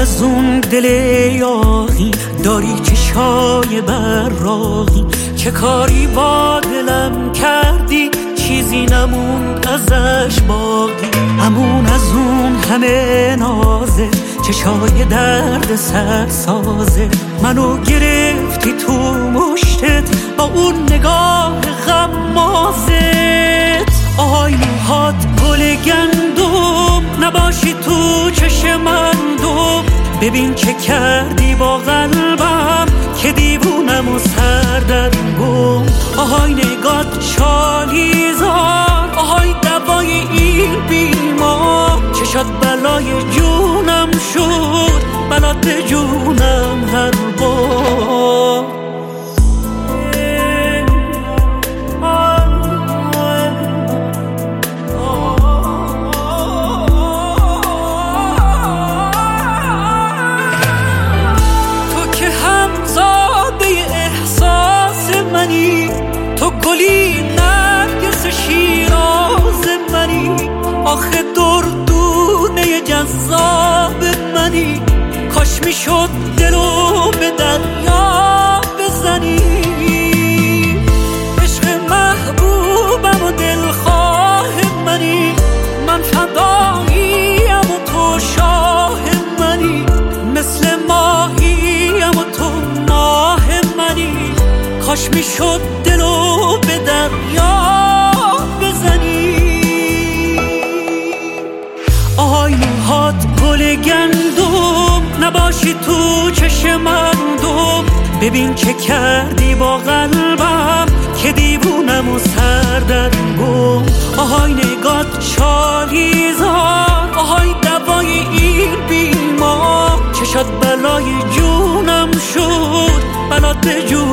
از اون دل یاغی داری چشای براقی، چه کاری با دلم کردی چیزی نموند ازش باقی. همون از اون همه نازه چشای درد سر سازه، منو گرفتی تو مشتت با اون نگاه غمازت. آهای موهات گل گندم نباشی تو چشم من دوم، ببین چه کردی با قلبم که دیوونم و سردرگم. آهای نگات چالیزار، آهای دوای این بیمار، چشات بلای جونم شد بلات به جونم هر بار. تو گلی نرگس شیراز منی، آخه دردونه جذاب منی. کاش میشد دلو به دریا بزنی، عشق محبوبم و دلخواه منی. من فداییم و تو شاه منی، مثل ماهیم و تو ماه منی. کاش میشد دلو به دریا بزنی. آهای موهات گل گندم نباشی تو چشم من دوم، ببین چه کردی با قلبم که دیوونم و سردرگم. آهای نگات چالیزار، آهای دوای این بیمار، چشات بلای جونم شد بلات به جونم